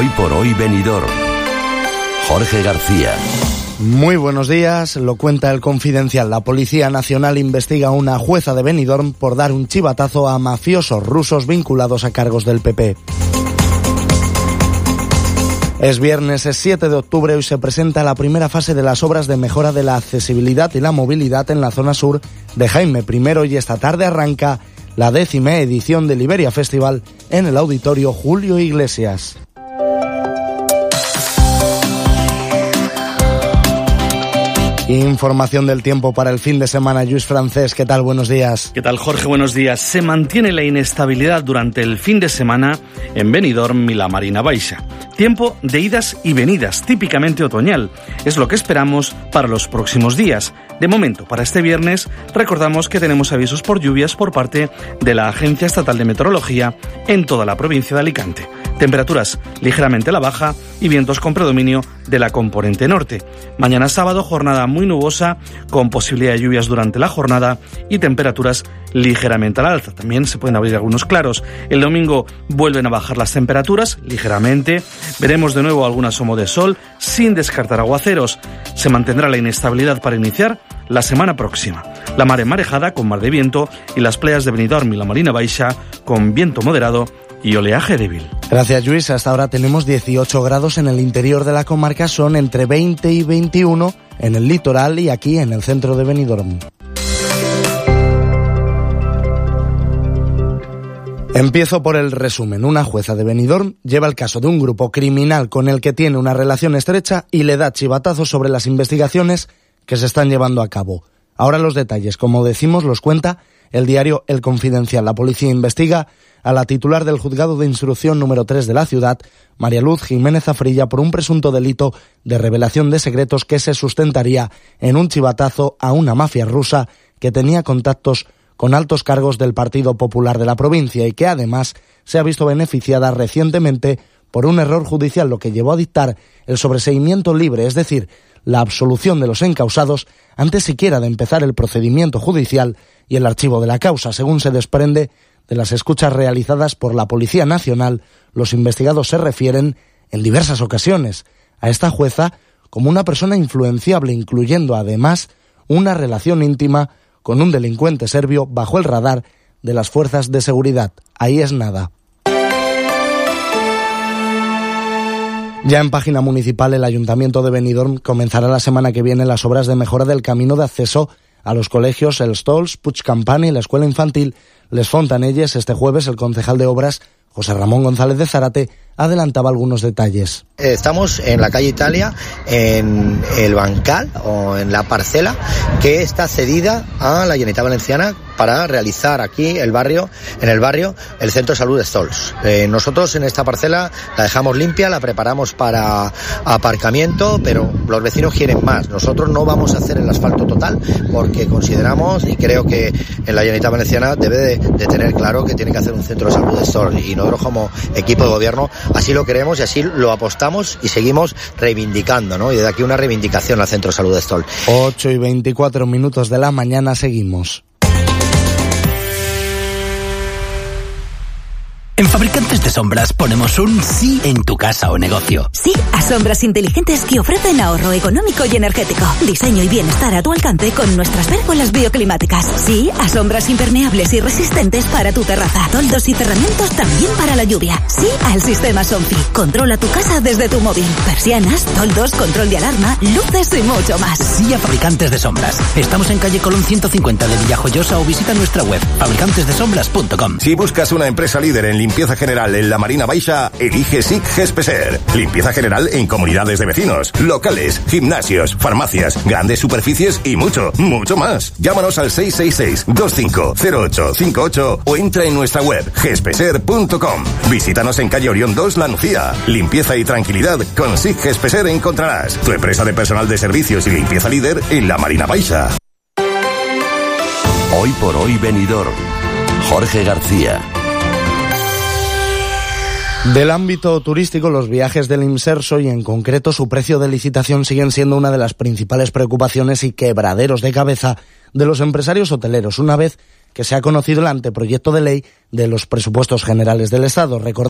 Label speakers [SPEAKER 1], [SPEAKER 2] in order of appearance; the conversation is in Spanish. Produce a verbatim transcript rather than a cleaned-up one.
[SPEAKER 1] Hoy por hoy Benidorm. Jorge García.
[SPEAKER 2] Muy buenos días, lo cuenta El Confidencial. La Policía Nacional investiga a una jueza de Benidorm por dar un chivatazo a mafiosos rusos vinculados a cargos del P P. Es viernes, es siete de octubre, hoy se presenta la primera fase de las obras de mejora de la accesibilidad y la movilidad en la zona sur de Jaime primero y esta tarde arranca la décima edición del Iberia Festival en el Auditorio Julio Iglesias. Información del tiempo para el fin de semana. Lluís Francés, ¿qué tal? Buenos días.
[SPEAKER 3] ¿Qué tal, Jorge? Buenos días. Se mantiene la inestabilidad durante el fin de semana en Benidorm y la Marina Baixa. Tiempo de idas y venidas, típicamente otoñal. Es lo que esperamos para los próximos días. De momento, para este viernes, recordamos que tenemos avisos por lluvias por parte de la Agencia Estatal de Meteorología en toda la provincia de Alicante. Temperaturas ligeramente a la baja y vientos con predominio de la componente norte. Mañana sábado, jornada muy nubosa, con posibilidad de lluvias durante la jornada y temperaturas ligeramente al alza. También se pueden abrir algunos claros. El domingo vuelven a bajar las temperaturas ligeramente. Veremos de nuevo algún asomo de sol, sin descartar aguaceros. Se mantendrá la inestabilidad para iniciar la semana próxima. La mar marejada con mar de viento y las playas de Benidorm y la Marina Baixa con viento moderado y oleaje débil.
[SPEAKER 2] Gracias, Lluís. Hasta ahora tenemos dieciocho grados en el interior de la comarca, son entre veinte y veintiuno en el litoral y aquí en el centro de Benidorm. Empiezo por el resumen. Una jueza de Benidorm lleva el caso de un grupo criminal con el que tiene una relación estrecha y le da chivatazos sobre las investigaciones que se están llevando a cabo. Ahora los detalles, como decimos, los cuenta el diario El Confidencial. La policía investiga a la titular del juzgado de instrucción número tres de la ciudad, María Luz Jiménez Afrilla, por un presunto delito de revelación de secretos que se sustentaría en un chivatazo a una mafia rusa que tenía contactos con altos cargos del Partido Popular de la provincia y que además se ha visto beneficiada recientemente por un error judicial, lo que llevó a dictar el sobreseimiento libre, es decir, la absolución de los encausados antes siquiera de empezar el procedimiento judicial y el archivo de la causa. Según se desprende de las escuchas realizadas por la Policía Nacional, los investigados se refieren en diversas ocasiones a esta jueza como una persona influenciable, incluyendo además una relación íntima con un delincuente serbio bajo el radar de las fuerzas de seguridad. Ahí es nada. Ya en página municipal, el Ayuntamiento de Benidorm comenzará la semana que viene las obras de mejora del camino de acceso a los colegios El Stolz, Puig Campana y la Escuela Infantil Les Fontanelles. Este jueves el concejal de Obras, José Ramón González de Zárate, adelantaba algunos detalles.
[SPEAKER 4] Estamos en la calle Italia, en el bancal o en la parcela que está cedida a la Generalitat Valenciana para realizar aquí el barrio, en el barrio, el Centro de Salud de Stolz. Eh, nosotros en esta parcela la dejamos limpia, la preparamos para aparcamiento, pero los vecinos quieren más. Nosotros no vamos a hacer el asfalto total porque consideramos, y creo que en la Generalitat Valenciana debe de, de tener claro que tiene que hacer un Centro de Salud de Stolz, y nosotros como equipo de gobierno así lo queremos y así lo apostamos y seguimos reivindicando, ¿no? Y desde aquí una reivindicación al Centro de Salud de Stolz.
[SPEAKER 2] ocho y veinticuatro minutos de la mañana, seguimos.
[SPEAKER 5] En Fabricantes de Sombras ponemos un sí en tu casa o negocio.
[SPEAKER 6] Sí a sombras inteligentes que ofrecen ahorro económico y energético. Diseño y bienestar a tu alcance con nuestras pérgolas bioclimáticas. Sí a sombras impermeables y resistentes para tu terraza. Toldos y cerramientos también para la lluvia. Sí al sistema Somfi. Controla tu casa desde tu móvil. Persianas, toldos, control de alarma, luces y mucho más.
[SPEAKER 5] Sí a Fabricantes de Sombras. Estamos en calle Colón ciento cincuenta de Villajoyosa o visita nuestra web fabricantes de sombras punto com.
[SPEAKER 7] Si buscas una empresa líder en limpieza general en la Marina Baixa, elige S I C Gespeser. Limpieza general en comunidades de vecinos, locales, gimnasios, farmacias, grandes superficies y mucho, mucho más. Llámanos al seis seis seis, dos cinco cero ocho cinco ocho o entra en nuestra web gespeser punto com. Visítanos en calle Orión dos, La Nucía. Limpieza y tranquilidad con S I C Gespeser encontrarás. Tu empresa de personal de servicios y limpieza líder en la Marina Baixa.
[SPEAKER 1] Hoy por hoy Benidorm. Jorge García.
[SPEAKER 2] Del ámbito turístico, los viajes del Imserso y en concreto su precio de licitación siguen siendo una de las principales preocupaciones y quebraderos de cabeza de los empresarios hoteleros, una vez que se ha conocido el anteproyecto de ley de los presupuestos generales del Estado. Recordemos